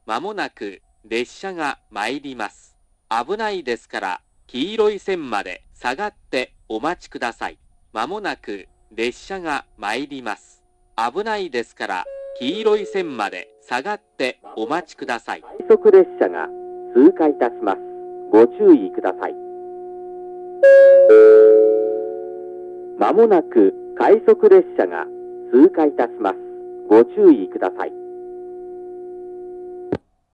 まもなく列車が参ります。危ないですから黄色い線まで下がってお待ちください。まもなく列車が参ります。危ないですから黄色い線まで下がってお待ちください。快速列車が通過いたします。ご注意ください。まもなく快速列車が通過いたします。ご注意ください。